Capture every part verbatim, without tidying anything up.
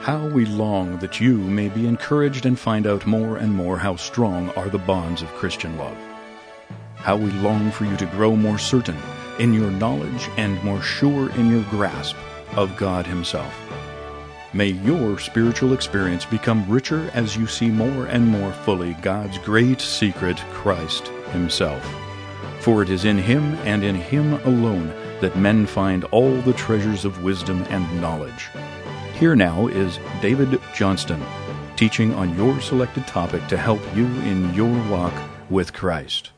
How we long that you may be encouraged and find out more and more how strong are the bonds of Christian love. How we long for you to grow more certain in your knowledge and more sure in your grasp of God Himself. May your spiritual experience become richer as you see more and more fully God's great secret, Christ Himself. For it is in Him and in Him alone that men find all the treasures of wisdom and knowledge. Here now is David Johnston, teaching on your selected topic to help you in your walk with Christ.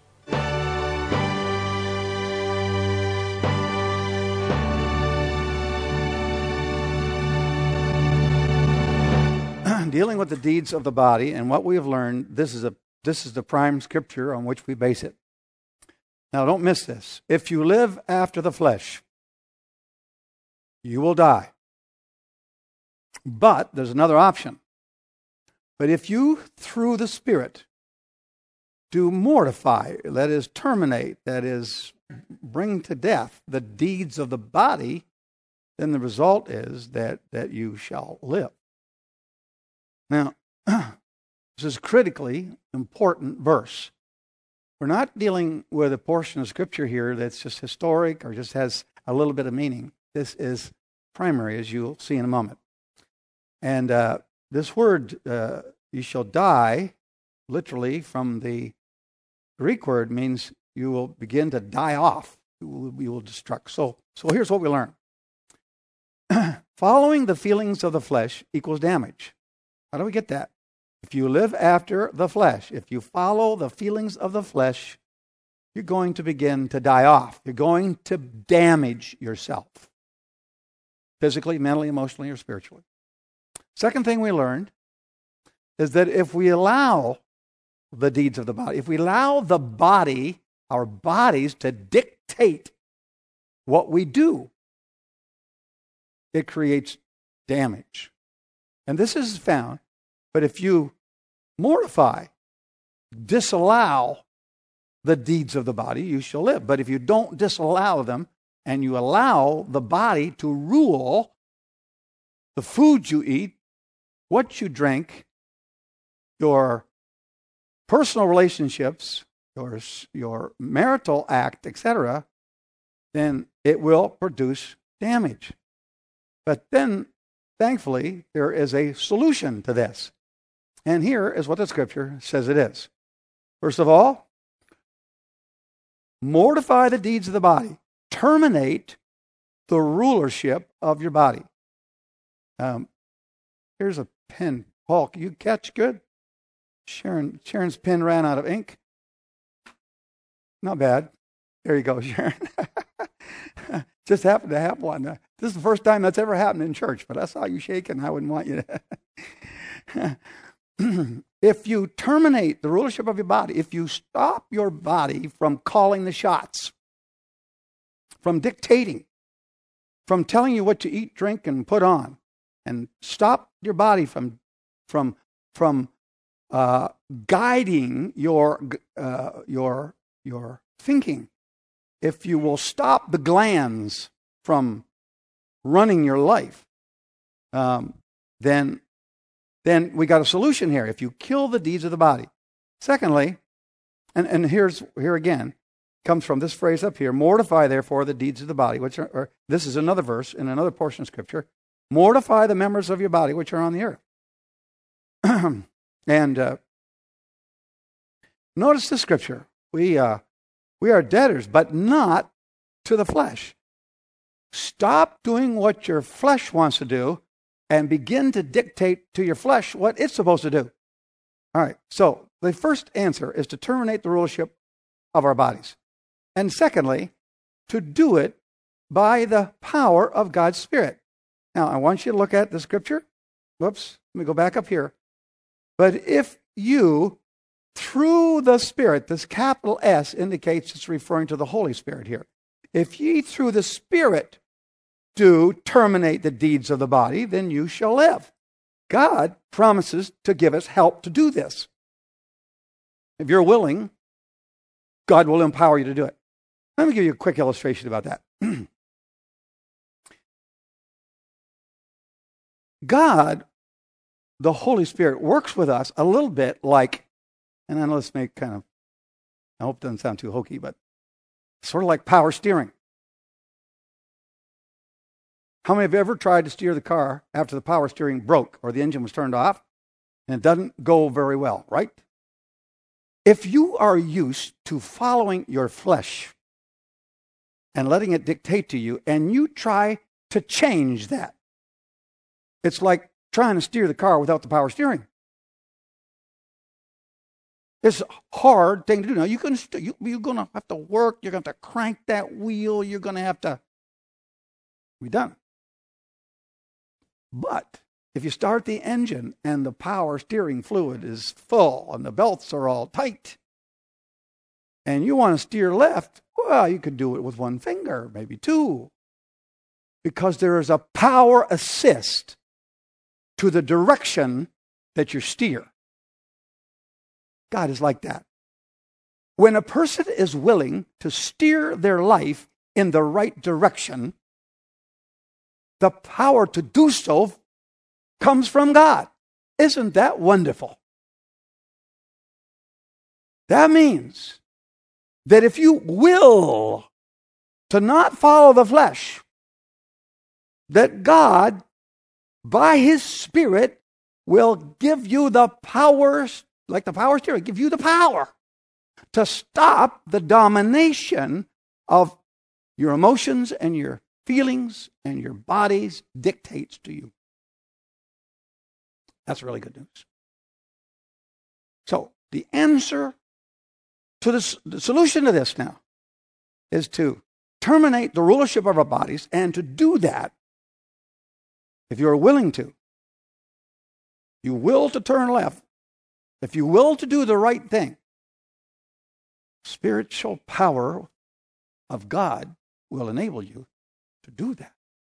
Dealing with the deeds of the body, and what we have learned, this is a this is the prime scripture on which we base it. Now, don't miss this. If you live after the flesh, you will die. But there's another option. But if you, through the Spirit, do mortify, that is, terminate, that is, bring to death the deeds of the body, then the result is that, that you shall live. Now, this is a critically important verse. We're not dealing with a portion of Scripture here that's just historic or just has a little bit of meaning. This is primary, as you'll see in a moment. And uh, this word, uh, you shall die, literally from the Greek word, means you will begin to die off. You will, you will destruct. So, so here's what we learn. Following the feelings of the flesh equals damage. How do we get that? If you live after the flesh, if you follow the feelings of the flesh, you're going to begin to die off. You're going to damage yourself. Physically, mentally, emotionally, or spiritually. Second thing we learned is that if we allow the deeds of the body, if we allow the body, our bodies, to dictate what we do, it creates damage. And this is found, but if you mortify, disallow the deeds of the body, you shall live. But if you don't disallow them and you allow the body to rule the food you eat, what you drink, your personal relationships, your, your marital act, et cetera, then it will produce damage. But then, thankfully, there is a solution to this. And here is what the Scripture says it is. First of all, mortify the deeds of the body. Terminate the rulership of your body. Um, here's a pen. Paul, can you catch good? Sharon, Sharon's pen ran out of ink. Not bad. There you go, Sharon. Just happened to have one. This is the first time that's ever happened in church, but I saw you shaking. I wouldn't want you to. If you terminate the rulership of your body, if you stop your body from calling the shots, from dictating, from telling you what to eat, drink, and put on, and stop your body from from from uh, guiding your uh, your your thinking, if you will stop the glands from running your life, um, then then we got a solution here. If you kill the deeds of the body. Secondly, and, and here's here again, comes from this phrase up here, mortify therefore the deeds of the body, which are, or this is another verse in another portion of Scripture, mortify the members of your body which are on the earth. and uh, notice the Scripture. We, uh, we are debtors, but not to the flesh. Stop doing what your flesh wants to do and begin to dictate to your flesh what it's supposed to do. All right, so the first answer is to terminate the rulership of our bodies. And secondly, to do it by the power of God's Spirit. Now, I want you to look at the Scripture. Whoops, let me go back up here. But if you, through the Spirit, this capital S indicates it's referring to the Holy Spirit here. If ye through the Spirit do terminate the deeds of the body, then you shall live. God promises to give us help to do this. If you're willing, God will empower you to do it. Let me give you a quick illustration about that. God the Holy Spirit works with us a little bit like, and I know this may kind of, I hope it doesn't sound too hokey, but sort of like power steering. How many have ever tried to steer the car after the power steering broke or the engine was turned off and it doesn't go very well, right? If you are used to following your flesh and letting it dictate to you, and you try to change that, it's like trying to steer the car without the power steering. It's a hard thing to do. Now, you're going to, you, you're going to have to work. You're going to have to crank that wheel. You're going to have to be done. But if you start the engine and the power steering fluid is full and the belts are all tight and you want to steer left, well, you could do it with one finger, maybe two, because there is a power assist to the direction that you steer. God is like that. When a person is willing to steer their life in the right direction, the power to do so comes from God. Isn't that wonderful? That means that if you will to not follow the flesh, that God, by His Spirit, will give you the powers, like the power steering, give you the power to stop the domination of your emotions and your feelings and your body's dictates to you. That's really good news. So the answer to this, the solution to this now is to terminate the rulership of our bodies, and to do that, if you're willing to, you will to turn left, if you will to do the right thing, spiritual power of God will enable you to do that.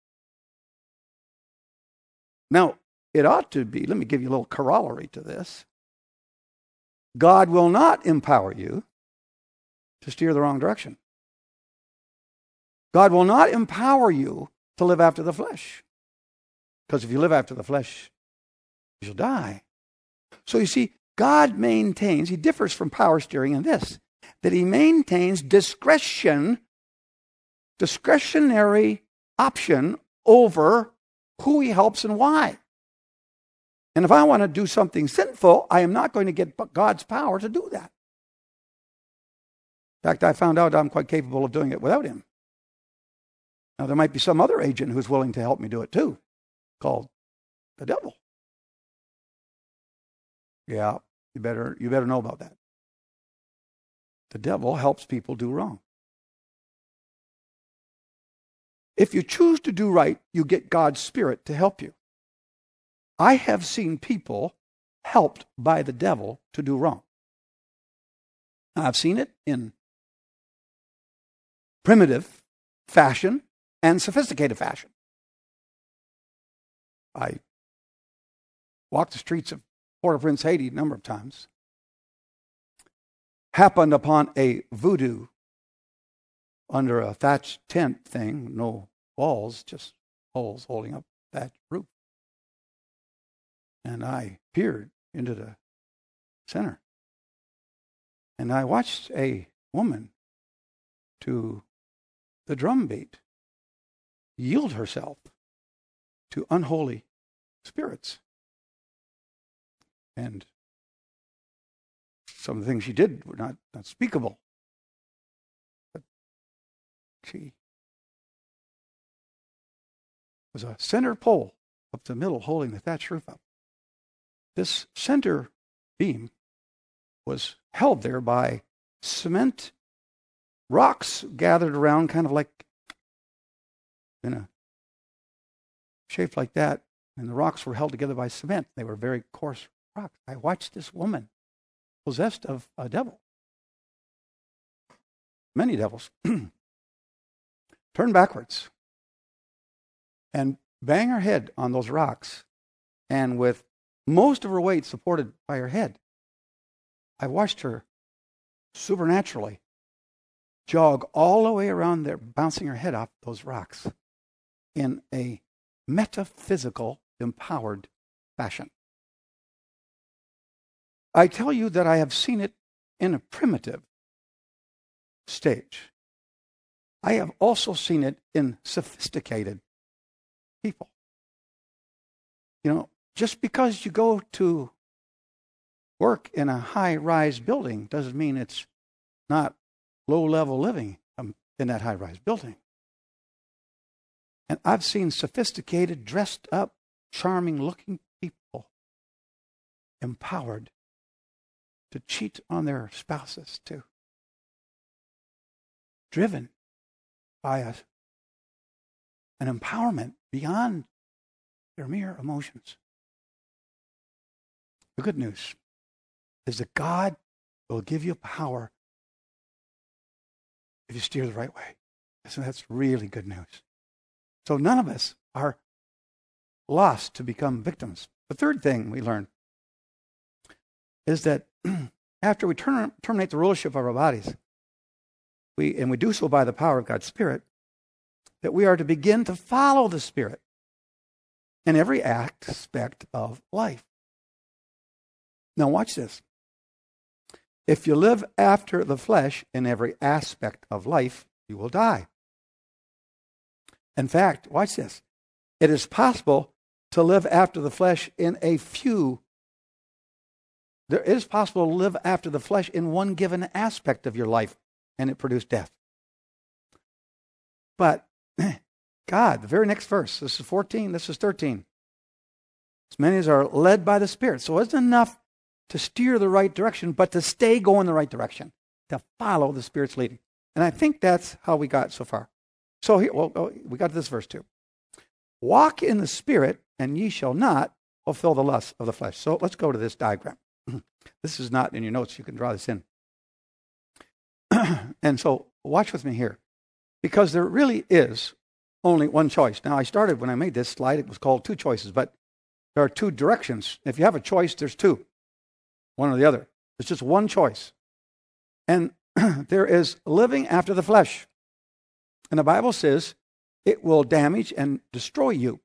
Now, it ought to be, let me give you a little corollary to this. God will not empower you to steer the wrong direction. God will not empower you to live after the flesh. Because if you live after the flesh, you shall die. So you see, God maintains, He differs from power steering in this, that He maintains discretion, discretionary option over who He helps and why. And if I want to do something sinful, I am not going to get God's power to do that. In fact, I found out I'm quite capable of doing it without Him. Now, there might be some other agent who's willing to help me do it too, called the devil. Yeah, you better, you better know about that. The devil helps people do wrong. If you choose to do right, you get God's Spirit to help you. I have seen people helped by the devil to do wrong. I've seen it in primitive fashion and sophisticated fashion. I walked the streets of Port-au-Prince, Haiti a number of times. Happened upon a voodoo under a thatched tent thing, no walls, just holes holding up that roof. And I peered into the center. And I watched a woman to the drum beat yield herself to unholy spirits. And some of the things she did were not unspeakable. But she was a center pole up the middle holding the thatched roof up. This center beam was held there by cement rocks gathered around, kind of like in a shape like that. And the rocks were held together by cement. They were very coarse rocks. I watched this woman possessed of a devil, many devils, turn backwards and bang her head on those rocks, and with most of her weight supported by her head, I watched her supernaturally jog all the way around there, bouncing her head off those rocks in a metaphysical, empowered fashion. I tell you that I have seen it in a primitive stage. I have also seen it in sophisticated people. You know, just because you go to work in a high-rise building doesn't mean it's not low-level living in that high-rise building. And I've seen sophisticated, dressed up, charming-looking people empowered to cheat on their spouses too. Driven by a, an empowerment beyond their mere emotions. The good news is that God will give you power if you steer the right way. So that's really good news. So none of us are lost to become victims. The third thing we learn is that after we turn, terminate the rulership of our bodies, we and we do so by the power of God's Spirit, that we are to begin to follow the Spirit in every aspect of life. Now watch this. If you live after the flesh in every aspect of life, you will die. In fact, watch this. It is possible to live after the flesh in a few. There is possible to live after the flesh in one given aspect of your life, and it produced death. But God, the very next verse, this is fourteen, this is thirteen. As many as are led by the Spirit. So it's enough to steer the right direction, but to stay going the right direction, to follow the Spirit's leading. And I think that's how we got so far. So here, well, we got to this verse too. Walk in the Spirit, and ye shall not fulfill the lusts of the flesh. So let's go to this diagram. This is not in your notes. You can draw this in. And so watch with me here, because there really is only one choice. Now, I started when I made this slide, it was called two choices, but there are two directions. If you have a choice, there's two, one or the other. There's just one choice. And there is living after the flesh. And the Bible says it will damage and destroy you.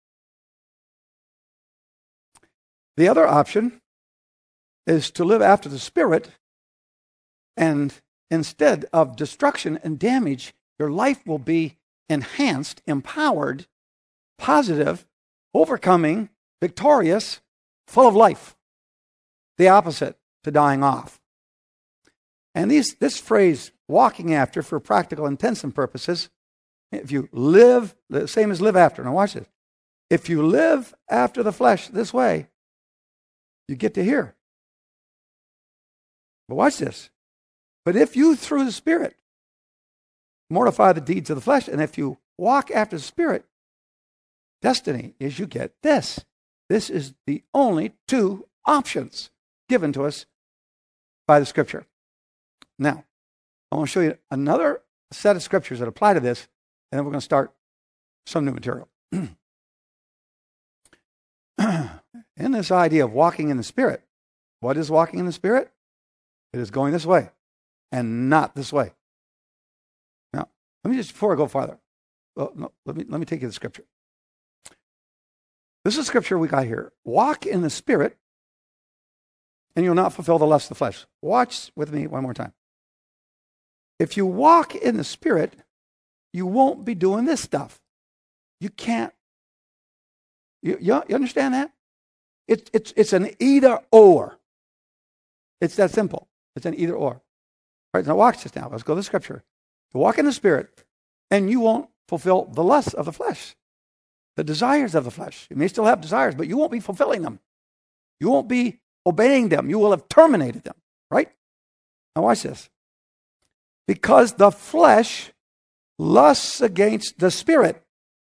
The other option is to live after the Spirit, and instead of destruction and damage, your life will be enhanced, empowered, positive, overcoming, victorious, full of life. The opposite to dying off. And these, this phrase, walking after, for practical intents and purposes, if you live, the same as live after. Now watch this. If you live after the flesh this way, you get to here. But watch this. But if you, through the Spirit, mortify the deeds of the flesh, and if you walk after the Spirit, destiny is you get this. This is the only two options given to us by the Scripture. Now, I want to show you another set of scriptures that apply to this, and then we're going to start some new material. In this idea of walking in the Spirit, what is walking in the Spirit? It is going this way and not this way. Now, let me just, before I go farther, well, no, let me let me take you to the scripture. This is scripture we got here. Walk in the Spirit, and you'll not fulfill the lust of the flesh. Watch with me one more time. If you walk in the Spirit, you won't be doing this stuff. You can't. You, you, you understand that? It, it's, it's an either or. It's that simple. It's an either or. All right, now watch this now. Let's go to the scripture. You walk in the Spirit, and you won't fulfill the lusts of the flesh, the desires of the flesh. You may still have desires, but you won't be fulfilling them. You won't be obeying them. You will have terminated them, right? Now watch this. Because the flesh lusts against the Spirit,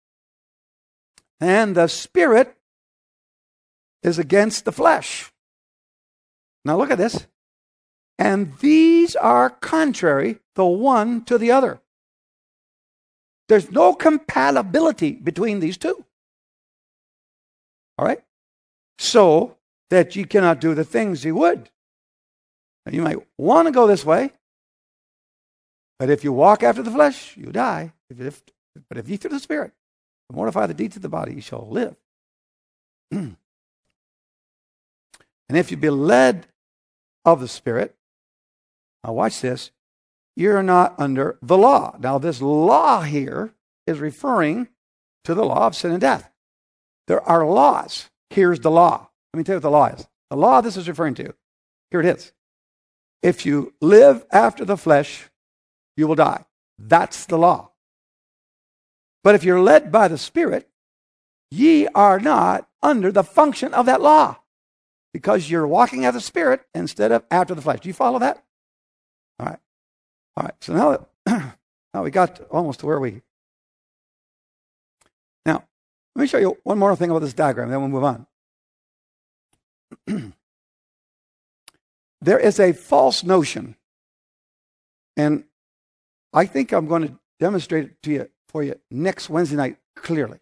and the Spirit is against the flesh. Now look at this. And these are contrary the one to the other. There's no compatibility between these two. All right? So that you cannot do the things you would. Now, you might want to go this way, but if you walk after the flesh, you die. If, if, but if you through the Spirit mortify the deeds of the body, you shall live. And if you be led of the Spirit, now watch this, you're not under the law. Now this law here is referring to the law of sin and death. There are laws. Here's the law. Let me tell you what the law is. The law this is referring to, here it is. If you live after the flesh, you will die. That's the law. But if you're led by the Spirit, ye are not under the function of that law, because you're walking after the Spirit instead of after the flesh. Do you follow that? All right. All right. So now, now we got to almost to where we... Now, let me show you one more thing about this diagram, then we'll move on. There is a false notion, and I think I'm going to demonstrate it to you for you next Wednesday night clearly.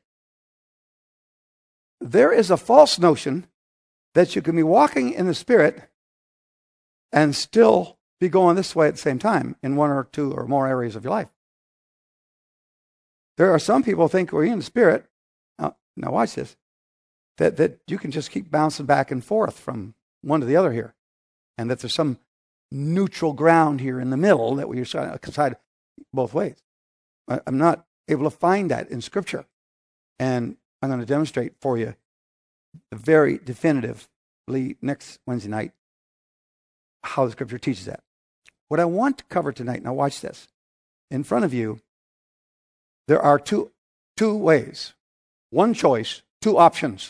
There is a false notion that you can be walking in the Spirit and still be going this way at the same time in one or two or more areas of your life. There are some people who think we're in the Spirit. Now, now watch this. That, that you can just keep bouncing back and forth from one to the other here. And that there's some neutral ground here in the middle that we decide both ways. I'm not able to find that in Scripture. And I'm going to demonstrate for you very definitively next Wednesday night how the Scripture teaches that. What I want to cover tonight, now watch this. In front of you, there are two, two ways, one choice, two options.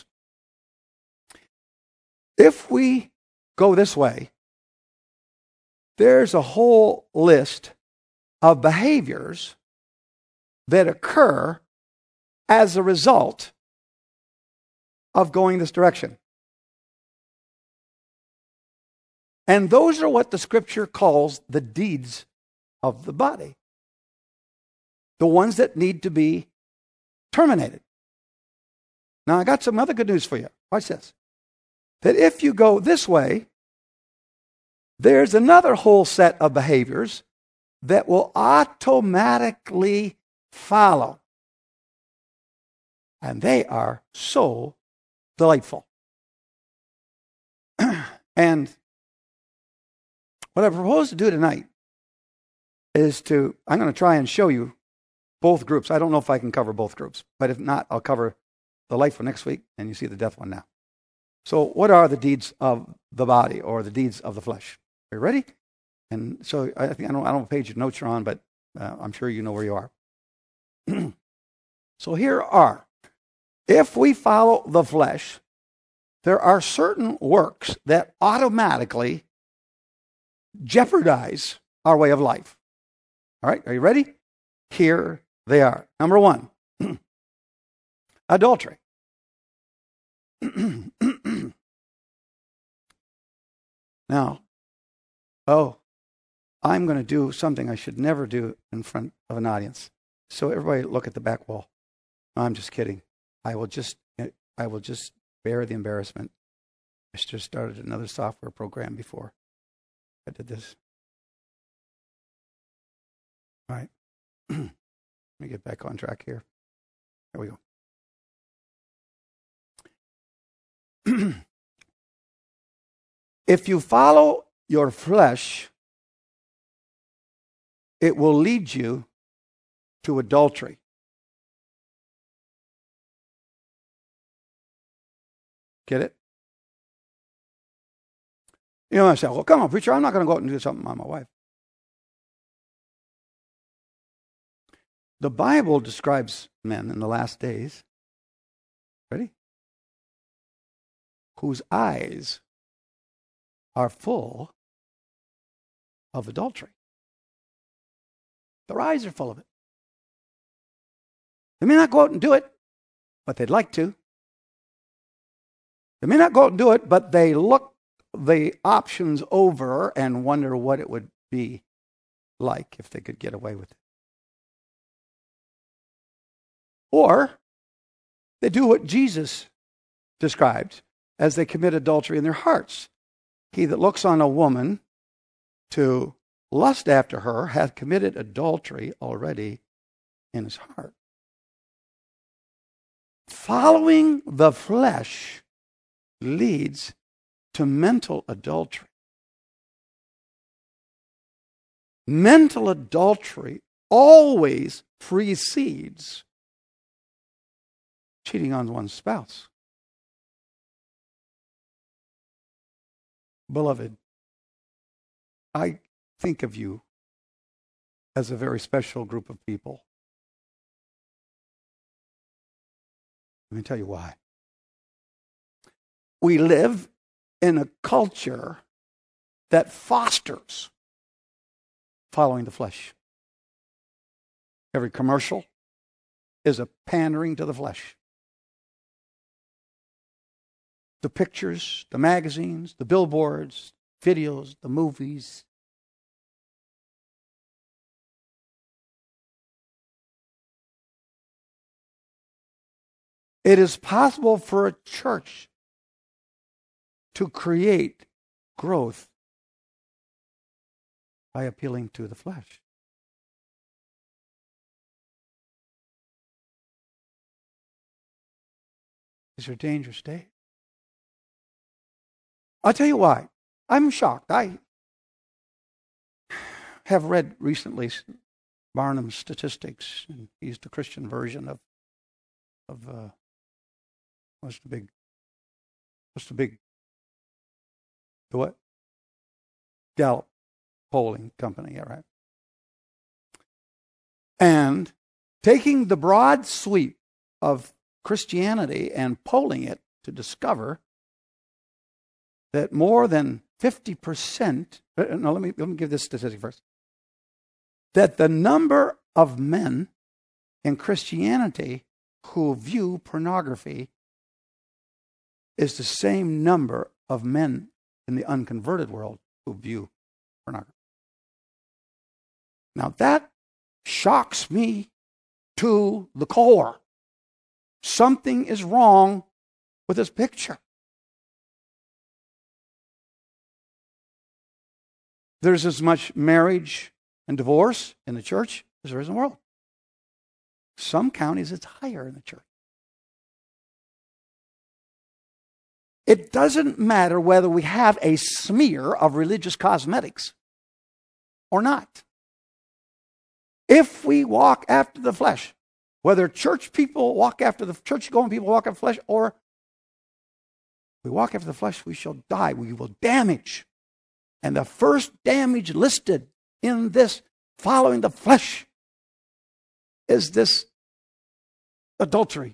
If we go this way, there's a whole list of behaviors that occur as a result of going this direction. And those are what the Scripture calls the deeds of the body. The ones that need to be terminated. Now, I got some other good news for you. Watch this. That if you go this way, there's another whole set of behaviors that will automatically follow. And they are so delightful. And what I propose to do tonight is to, I'm going to try and show you both groups. I don't know if I can cover both groups, but if not, I'll cover the life one next week, and you see the death one now. So what are the deeds of the body, or the deeds of the flesh? Are you ready? And so I think I don't I don't know what page your notes are on, but uh, I'm sure you know where you are. So here are, if we follow the flesh, there are certain works that automatically jeopardize our way of life. All right, are you ready? Here they are. Number one, adultery. Now, oh, I'm going to do something I should never do in front of an audience. So everybody look at the back wall. No, I'm just kidding. I will just, I will just bear the embarrassment. I just started another software program before I did this. All right. Let me get back on track here. There we go. If you follow your flesh, it will lead you to adultery. Get it? You know, I say, well, come on, preacher, I'm not going to go out and do something on my wife. The Bible describes men in the last days, ready? Whose eyes are full of adultery. Their eyes are full of it. They may not go out and do it, but they'd like to. They may not go out and do it, but they look the options over and wonder what it would be like if they could get away with it. Or they do what Jesus described as they commit adultery in their hearts. He that looks on a woman to lust after her hath committed adultery already in his heart. Following the flesh leads to mental adultery. mental adultery always precedes cheating on one's spouse. Beloved, I think of you as a very special group of people. Let me tell you why. We live in a culture that fosters following the flesh. Every commercial is a pandering to the flesh. The pictures, the magazines, the billboards, videos, the movies. It is possible for a church to create growth by appealing to the flesh. These are dangerous days. I'll tell you why. I'm shocked. I have read recently Barnum's statistics, and he's the Christian version of of uh, what's the big what's the big the what? Gallup polling company, yeah, right. And taking the broad sweep of Christianity and polling it to discover that more than fifty percent, no, let me, let me give this statistic first, that the number of men in Christianity who view pornography is the same number of men in the unconverted world who view pornography. Now that shocks me to the core. Something is wrong with this picture. There's as much marriage and divorce in the church as there is in the world. Some counties it's higher in the church. It doesn't matter whether we have a smear of religious cosmetics or not. If we walk after the flesh, whether church people walk after the church-going people walk after the flesh, or we walk after the flesh, we shall die. We will damage. And the first damage listed in this following the flesh is this adultery.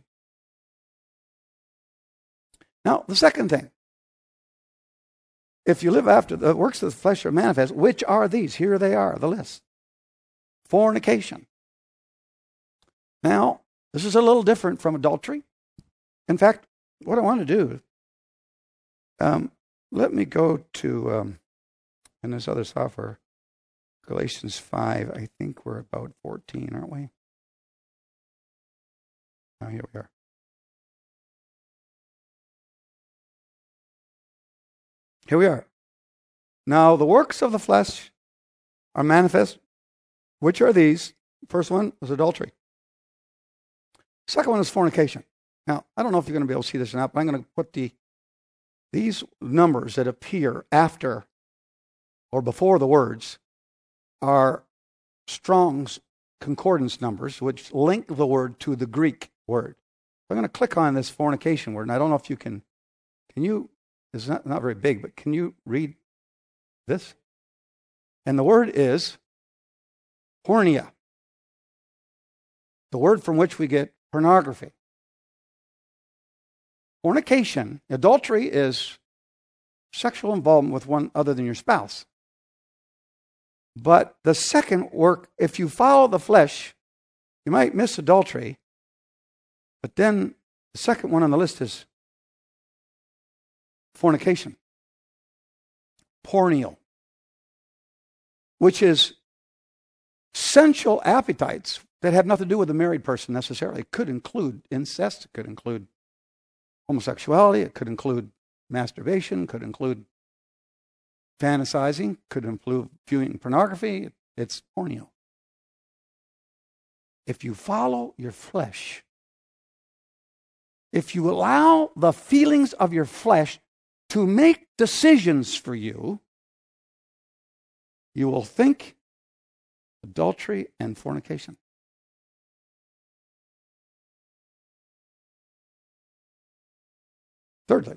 Now, the second thing, if you live after the works of the flesh are manifest, which are these? Here they are, the list. Fornication. Now, this is a little different from adultery. In fact, what I want to do, um, let me go to, um, in this other software, Galatians five, I think we're about fourteen, aren't we? Oh, here we are. Here we are. Now, the works of the flesh are manifest. Which are these? First one is adultery. Second one is fornication. Now, I don't know if you're going to be able to see this or not, but I'm going to put the these numbers that appear after or before the words are Strong's concordance numbers, which link the word to the Greek word. I'm going to click on this fornication word, and I don't know if you can, can you, it's not, not very big, but can you read this? And the word is porneia, the word from which we get pornography. Fornication, adultery, is sexual involvement with one other than your spouse. But the second work, if you follow the flesh, you might miss adultery. But then the second one on the list is fornication, porneia, which is sensual appetites that have nothing to do with the married person necessarily. It could include incest, it could include homosexuality, it could include masturbation, could include fantasizing, could include viewing pornography. It's porneia. If you follow your flesh, if you allow the feelings of your flesh to make decisions for you, you will think adultery and fornication. Thirdly,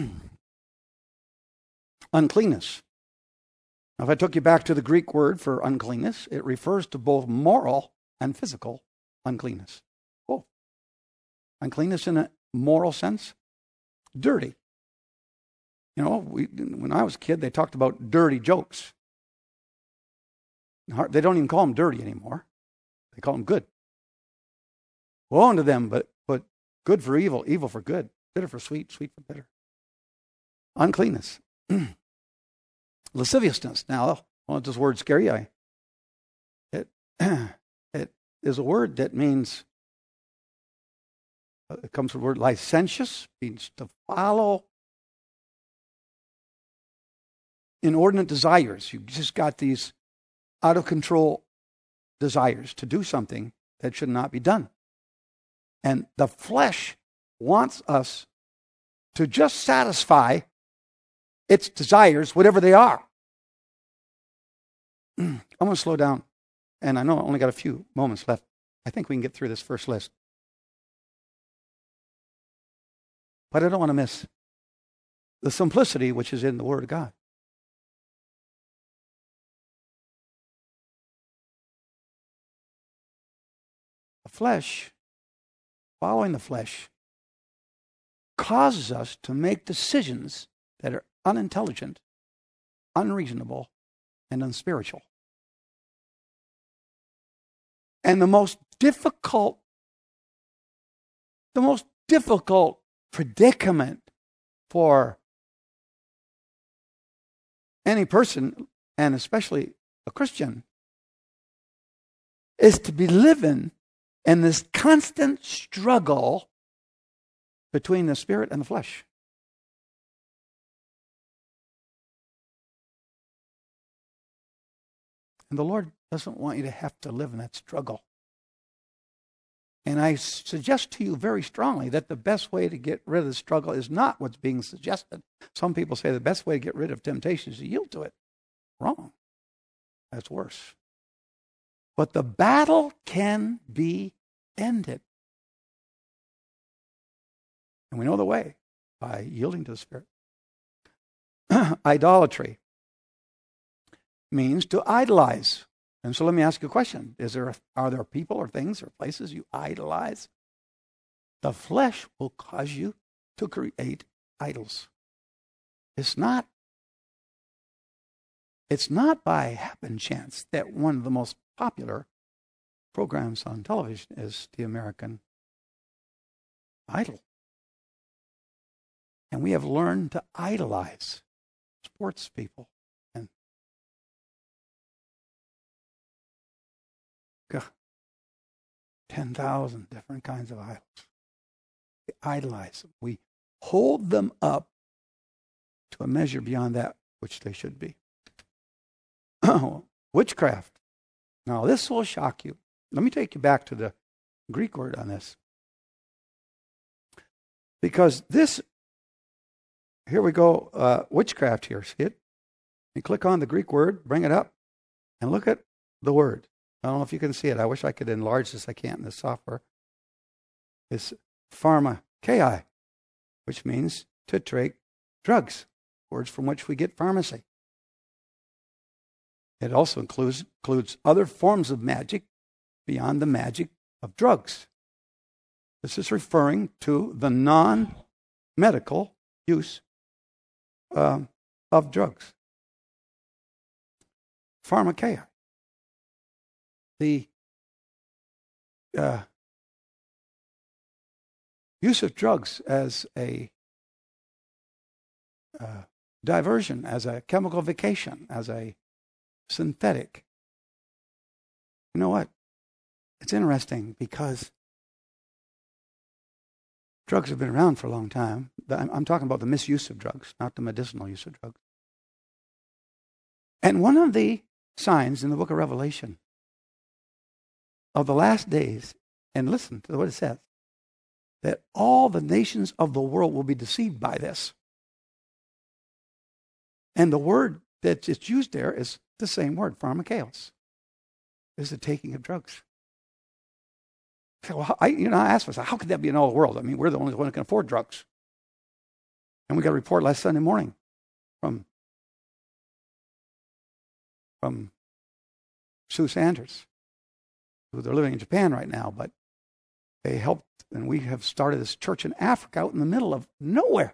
uncleanness. Now, if I took you back to the Greek word for uncleanness, it refers to both moral and physical uncleanness. Both. Uncleanness in a moral sense, dirty. You know, we, when I was a kid, they talked about dirty jokes. They don't even call them dirty anymore. They call them good. Woe unto them, but, but good for evil, evil for good, bitter for sweet, sweet for bitter. Uncleanness. Lasciviousness. Now, won't this word scare you? It, it is a word that means, it comes from the word licentious, means to follow inordinate desires. You just got these out of control desires to do something that should not be done. And the flesh wants us to just satisfy its desires, whatever they are. I'm going to slow down. And I know I only got a few moments left. I think we can get through this first list. But I don't want to miss the simplicity which is in the Word of God. The flesh, following the flesh, causes us to make decisions that are unintelligent, unreasonable, and unspiritual. And the most difficult, the most difficult predicament for any person, and especially a Christian, is to be living in this constant struggle between the spirit and the flesh. And the Lord doesn't want you to have to live in that struggle. And I suggest to you very strongly that the best way to get rid of the struggle is not what's being suggested. Some people say the best way to get rid of temptation is to yield to it. Wrong. That's worse. But the battle can be ended. And we know the way, by yielding to the Spirit. Idolatry means to idolize. And so let me ask you a question. Is there, are there people or things or places you idolize? The flesh will cause you to create idols. It's not, it's not by happen chance that one of the most popular programs on television is the American Idol. And we have learned to idolize sports people. And God, ten thousand different kinds of idols. We idolize them. We hold them up to a measure beyond that which they should be. Witchcraft. Now, this will shock you. Let me take you back to the Greek word on this. Because this, here we go, uh, witchcraft here. See it? You click on the Greek word, bring it up, and look at the word. I don't know if you can see it. I wish I could enlarge this. I can't in this software. It's pharmakeia, which means to take drugs, words from which we get pharmacy. It also includes, includes other forms of magic beyond the magic of drugs. This is referring to the non-medical use um, of drugs. Pharmakeia. The uh, use of drugs as a uh, diversion, as a chemical vacation, as a synthetic. You know what? It's interesting because drugs have been around for a long time. I'm talking about the misuse of drugs, not the medicinal use of drugs. And one of the signs in the book of Revelation of the last days, and listen to what it says, that all the nations of the world will be deceived by this. And the word that it's used there is the same word, pharmakeios. is the taking of drugs. So, well, I, you know, I asked myself, how could that be in all the world? I mean, we're the only one who can afford drugs. And we got a report last Sunday morning from, from Sue Sanders, who they're living in Japan right now, but they helped, and we have started this church in Africa out in the middle of nowhere.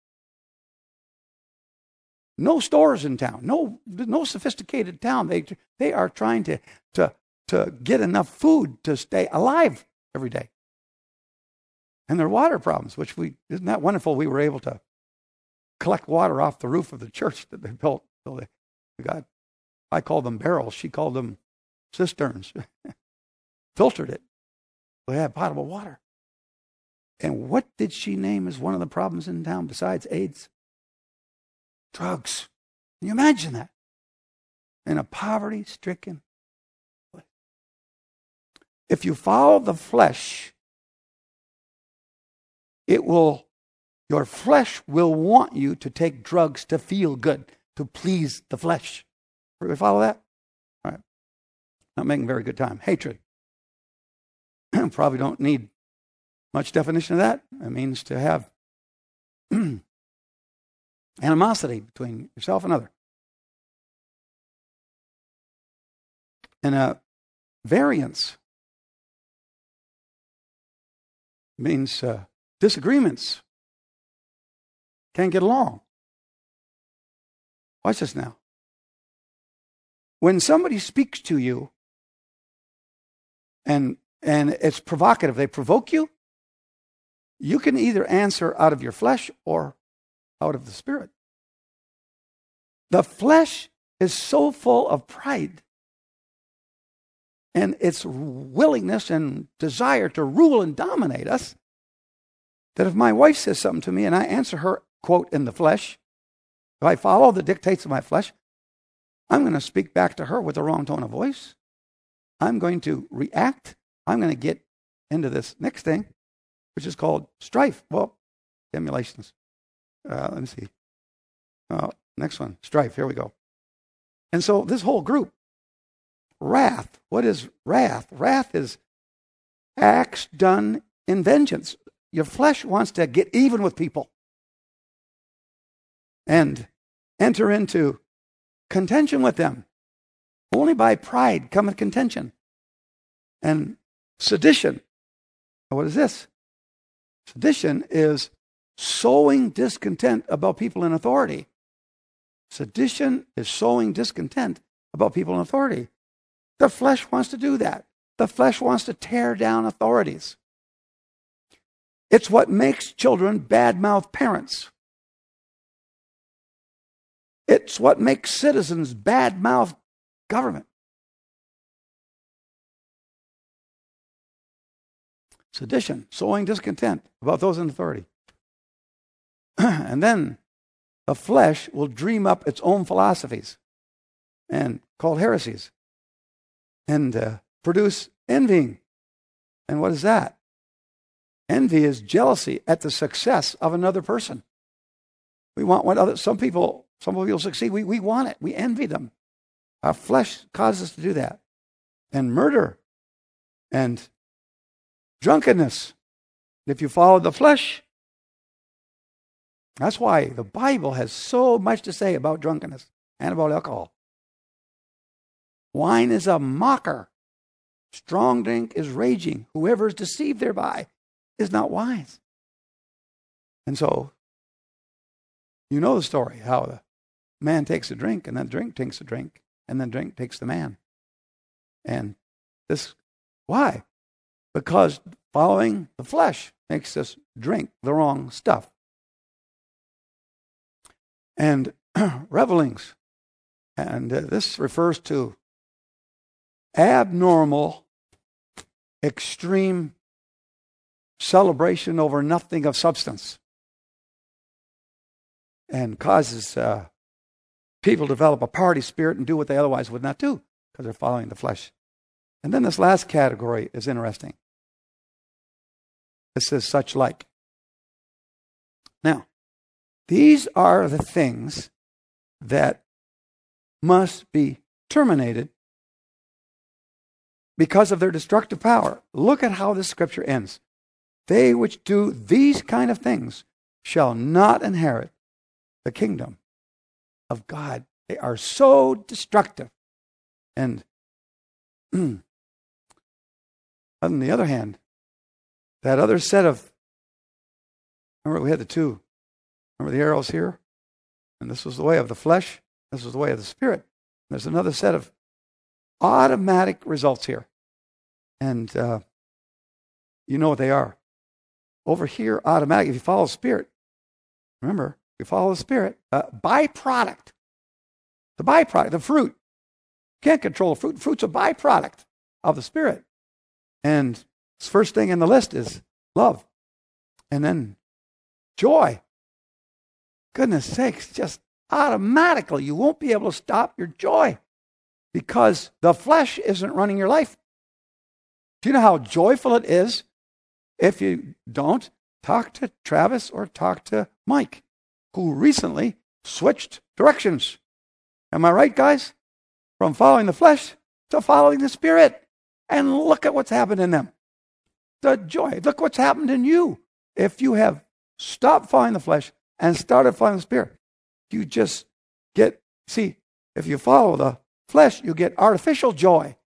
No stores in town, no no sophisticated town. They they are trying to to to get enough food to stay alive every day. And their water problems, which we isn't that wonderful? We were able to collect water off the roof of the church that they built. So they we got, I called them barrels, she called them cisterns. Filtered it. We had potable water. And what did she name as one of the problems in town besides AIDS? Drugs. Can you imagine that? In a poverty-stricken place. If you follow the flesh, it will, your flesh will want you to take drugs to feel good, to please the flesh. Do we follow that? All right. Not making very good time. Hatred. Probably don't need much definition of that. It means to have animosity between yourself and other. And a variance means uh, disagreements. Can't get along. Watch this now. When somebody speaks to you and and it's provocative, they provoke you, you can either answer out of your flesh or out of the Spirit. The flesh is so full of pride and its willingness and desire to rule and dominate us that if my wife says something to me and I answer her, quote, in the flesh, if I follow the dictates of my flesh, I'm going to speak back to her with the wrong tone of voice. I'm going to react. I'm going to get into this next thing, which is called strife. Well, emulations. Uh, let me see. Uh, next one, strife. Here we go. And so this whole group, wrath. What is wrath? Wrath is acts done in vengeance. Your flesh wants to get even with people and enter into contention with them. Only by pride cometh contention. And sedition. What is this? Sedition is sowing discontent about people in authority. Sedition is sowing discontent about people in authority. The flesh wants to do that. The flesh wants to tear down authorities. It's what makes children bad-mouth parents. It's what makes citizens bad-mouth government. Sedition, sowing discontent about those in authority. And then the flesh will dream up its own philosophies and called heresies and uh, produce envying. And what is that? Envy is jealousy at the success of another person. We want what other, some people, some people succeed. We, we want it. We envy them. Our flesh causes us to do that. And murder and drunkenness. If you follow the flesh, that's why the Bible has so much to say about drunkenness and about alcohol. Wine is a mocker. Strong drink is raging. Whoever is deceived thereby is not wise. And so, you know the story, how the man takes a drink, and then drink takes a drink, and then drink takes the man. And this, why? Because following the flesh makes us drink the wrong stuff. And revelings, and uh, this refers to abnormal, extreme celebration over nothing of substance, and causes uh, people to develop a party spirit and do what they otherwise would not do because they're following the flesh. And then this last category is interesting. It says such like. Now, these are the things that must be terminated because of their destructive power. Look at how this scripture ends. They which do these kind of things shall not inherit the kingdom of God. They are so destructive. And on the other hand, that other set of, remember we had the two, remember the arrows here? And this was the way of the flesh, this was the way of the spirit. There's another set of automatic results here. And uh, you know what they are. Over here, automatic, if you follow the spirit, remember, if you follow the spirit, uh, byproduct, the byproduct, the fruit. You can't control the fruit. Fruit's a byproduct of the spirit. And the first thing in the list is love. And then joy. Goodness sakes, just automatically, you won't be able to stop your joy because the flesh isn't running your life. Do you know how joyful it is? If you don't, talk to Travis or talk to Mike, who recently switched directions. Am I right, guys? From following the flesh to following the Spirit. And look at what's happened in them. The joy. Look what's happened in you. If you have stopped following the flesh and started following the Spirit, you just get, see, if you follow the flesh, you get artificial joy.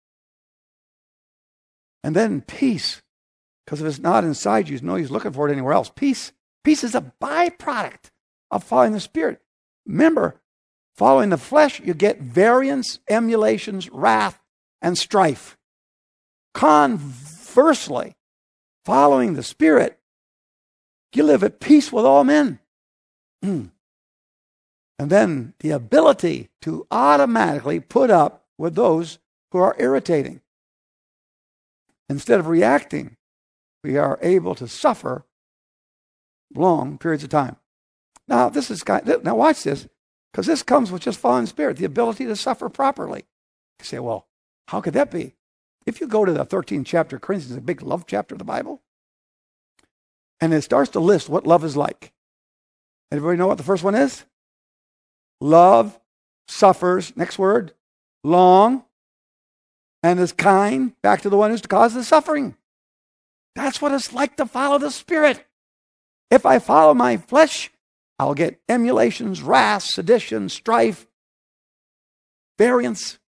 And then peace. Because if it's not inside you, no, he's looking for it anywhere else. Peace. Peace is a byproduct of following the Spirit. Remember, following the flesh, you get variance, emulations, wrath, and strife. Conversely, following the Spirit, you live at peace with all men. Mm. And then the ability to automatically put up with those who are irritating. Instead of reacting, we are able to suffer long periods of time. Now, this is now watch this, because this comes with just following the Spirit, the ability to suffer properly. You say, well, how could that be? If you go to the thirteenth chapter of Corinthians, a big love chapter of the Bible, and it starts to list what love is like. Everybody know what the first one is? Love suffers, next word, long, and is kind, back to the one who's the cause of the suffering. That's what it's like to follow the Spirit. If I follow my flesh, I'll get emulations, wrath, sedition, strife, variance.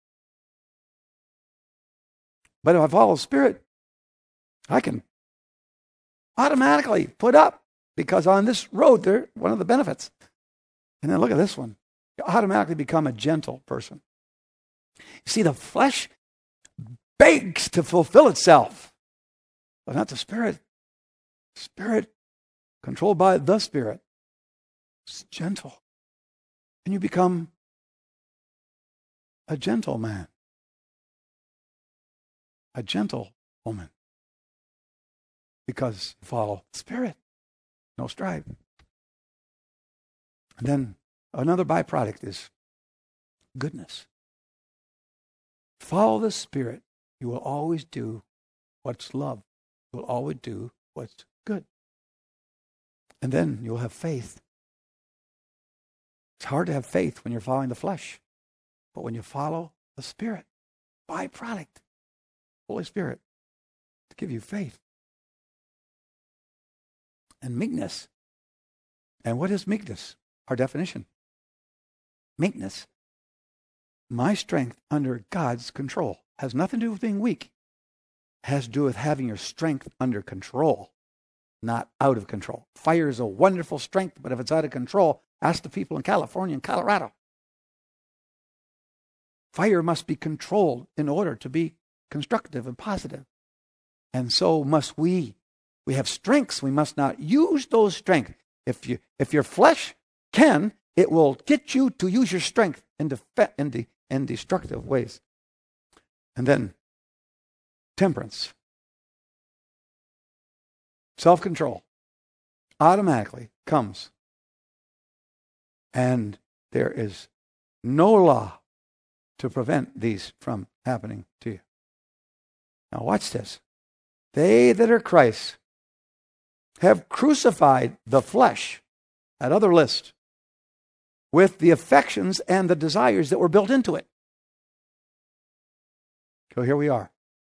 But if I follow the Spirit, I can automatically put up, because on this road, there one of the benefits. And then look at this one. You automatically become a gentle person. You see, the flesh begs to fulfill itself. But not the Spirit. Spirit, controlled by the Spirit, is gentle. And you become a gentle man. A gentle woman. Because you follow the Spirit. No strife. And then another byproduct is goodness. Follow the Spirit. You will always do what's love. You will always do what's good. And then you'll have faith. It's hard to have faith when you're following the flesh. But when you follow the Spirit, byproduct, Holy Spirit, to give you faith. And meekness. And what is meekness? Our definition. Meekness, my strength under God's control. Has nothing to do with being weak. Has to do with having your strength under control, not out of control. Fire is a wonderful strength, but if it's out of control, ask the people in California and Colorado. Fire must be controlled in order to be constructive and positive. And so must we. We have strengths. We must not use those strengths. If you, if your flesh can, it will get you to use your strength in, def- in, de- in destructive ways. And then temperance. Self-control automatically comes. And there is no law to prevent these from happening to you. Now watch this. They that are Christ have crucified the flesh, that other list, with the affections and the desires that were built into it. So here we are.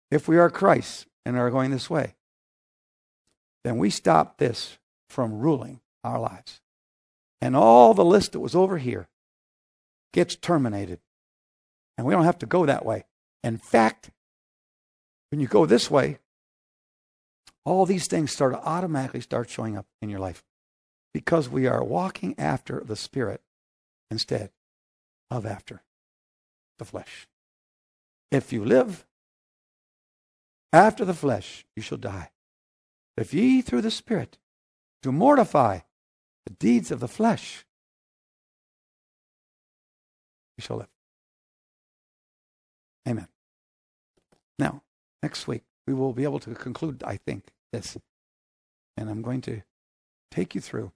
if we are Christ and are going this way, then we stop this from ruling our lives. And all the list that was over here gets terminated. And we don't have to go that way. In fact, when you go this way, all these things start to automatically start showing up in your life because we are walking after the Spirit instead of after the flesh. If you live after the flesh, you shall die. If ye through the Spirit do mortify the deeds of the flesh, you shall live. Amen. Now, next week, we will be able to conclude, I think, this. And I'm going to take you through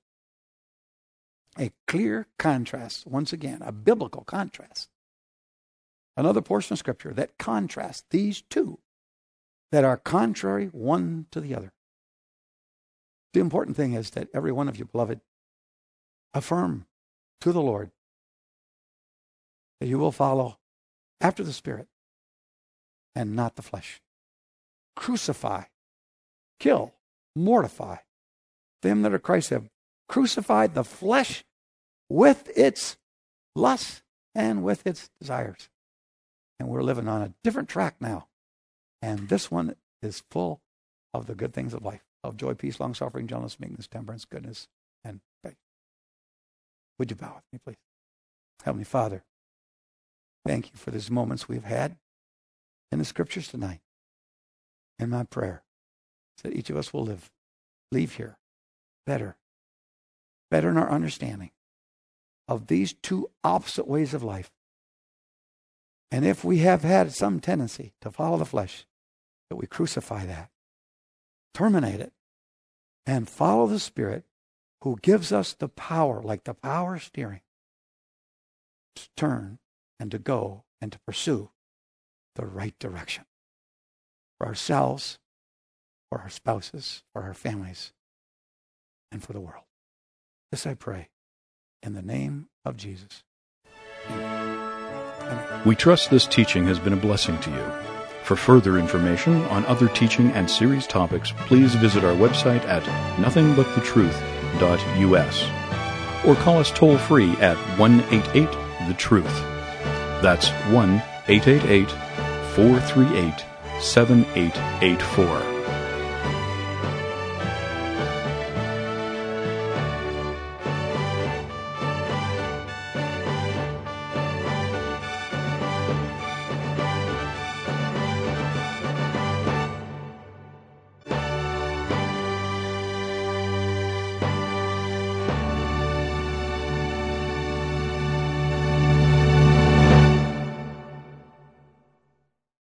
a clear contrast, once again, a biblical contrast. Another portion of Scripture that contrasts these two that are contrary one to the other. The important thing is that every one of you, beloved, affirm to the Lord that you will follow after the Spirit and not the flesh. Crucify, kill, mortify them that are Christ have crucified the flesh with its lusts and with its desires. And we're living on a different track now. And this one is full of the good things of life, of joy, peace, long-suffering, gentleness, meekness, temperance, goodness, and faith. Would you bow with me, please? Heavenly Father, thank you for these moments we've had in the Scriptures tonight. And my prayer is that each of us will live, leave here better, better in our understanding of these two opposite ways of life. And if we have had some tendency to follow the flesh, that we crucify that, terminate it, and follow the Spirit who gives us the power, like the power steering, to turn and to go and to pursue the right direction for ourselves, for our spouses, for our families, and for the world. This I pray in the name of Jesus. Amen. Amen. We trust this teaching has been a blessing to you. For further information on other teaching and series topics, please visit our website at nothing but the truth dot U S or call us toll-free at one eight eight the truth. That's one eight eight eight, four three eight, seven eight eight four.